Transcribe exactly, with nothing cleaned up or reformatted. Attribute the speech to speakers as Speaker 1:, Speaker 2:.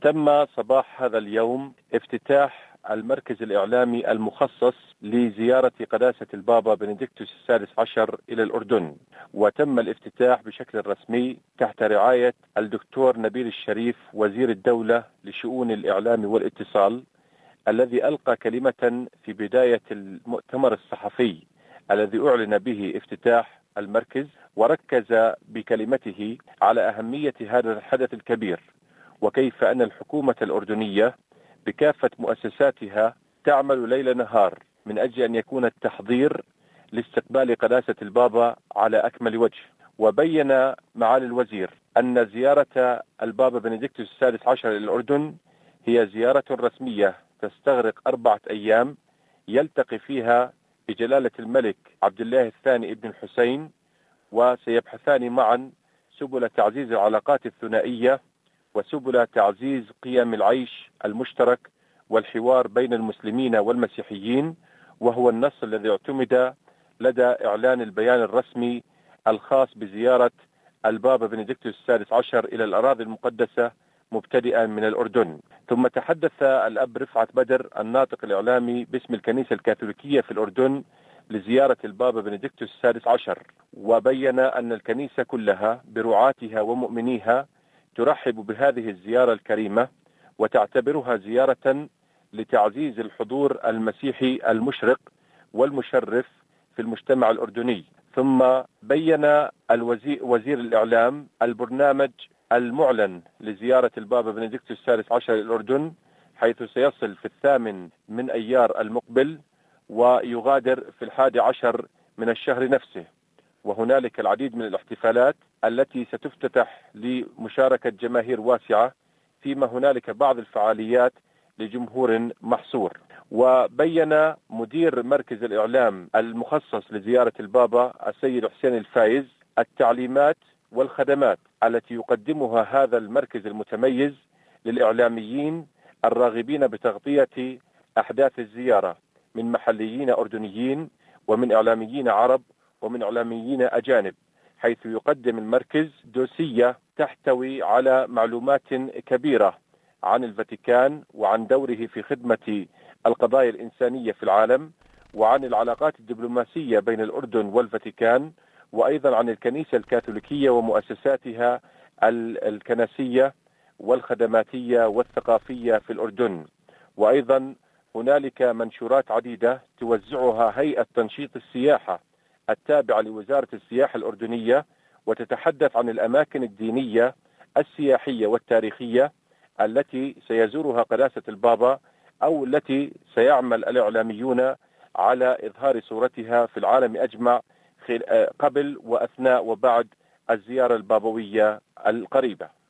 Speaker 1: تم صباح هذا اليوم افتتاح المركز الإعلامي المخصص لزيارة قداسة البابا بنديكتوس السادس عشر إلى الأردن، وتم الافتتاح بشكل رسمي تحت رعاية الدكتور نبيل الشريف وزير الدولة لشؤون الإعلام والاتصال، الذي ألقى كلمة في بداية المؤتمر الصحفي الذي أعلن به افتتاح المركز، وركز بكلمته على أهمية هذا الحدث الكبير، وكيف أن الحكومة الأردنية بكافة مؤسساتها تعمل ليل نهار من أجل أن يكون التحضير لاستقبال قداسة البابا على أكمل وجه. وبين معالي الوزير أن زيارة البابا بنديكتوس السادس عشر إلى الأردن هي زيارة رسمية تستغرق أربعة أيام يلتقي فيها بجلالة الملك عبد الله الثاني ابن الحسين، وسيبحثان معا سبل تعزيز العلاقات الثنائية وسبل تعزيز قيم العيش المشترك والحوار بين المسلمين والمسيحيين، وهو النص الذي اعتمد لدى إعلان البيان الرسمي الخاص بزيارة البابا بنديكتوس السادس عشر إلى الأراضي المقدسة مبتدئا من الأردن. ثم تحدث الأب رفعت بدر الناطق الإعلامي باسم الكنيسة الكاثوليكية في الأردن لزيارة البابا بنديكتوس السادس عشر، وبين أن الكنيسة كلها برعاتها ومؤمنيها ترحب بهذه الزيارة الكريمة وتعتبرها زيارة لتعزيز الحضور المسيحي المشرق والمشرف في المجتمع الأردني. ثم بين الوزير وزير الإعلام البرنامج المعلن لزيارة البابا بنديكتوس السادس عشر إلى الأردن، حيث سيصل في الثامن من أيار المقبل ويغادر في الحادي عشر من الشهر نفسه، وهنالك العديد من الاحتفالات التي ستفتتح لمشاركة جماهير واسعة، فيما هنالك بعض الفعاليات لجمهور محصور. وبين مدير مركز الإعلام المخصص لزيارة البابا السيد حسين الفايز التعليمات والخدمات التي يقدمها هذا المركز المتميز للإعلاميين الراغبين بتغطية أحداث الزيارة من محليين أردنيين ومن إعلاميين عرب ومن إعلاميين أجانب، حيث يقدم المركز دوسية تحتوي على معلومات كبيرة عن الفاتيكان وعن دوره في خدمة القضايا الإنسانية في العالم، وعن العلاقات الدبلوماسية بين الأردن والفاتيكان، وأيضا عن الكنيسة الكاثوليكية ومؤسساتها الكنسية والخدماتية والثقافية في الأردن. وأيضا هنالك منشورات عديدة توزعها هيئة تنشيط السياحة التابعة لوزارة السياحة الأردنية، وتتحدث عن الأماكن الدينية السياحية والتاريخية التي سيزورها قداسة البابا أو التي سيعمل الإعلاميون على إظهار صورتها في العالم أجمع قبل وأثناء وبعد الزيارة البابوية القريبة.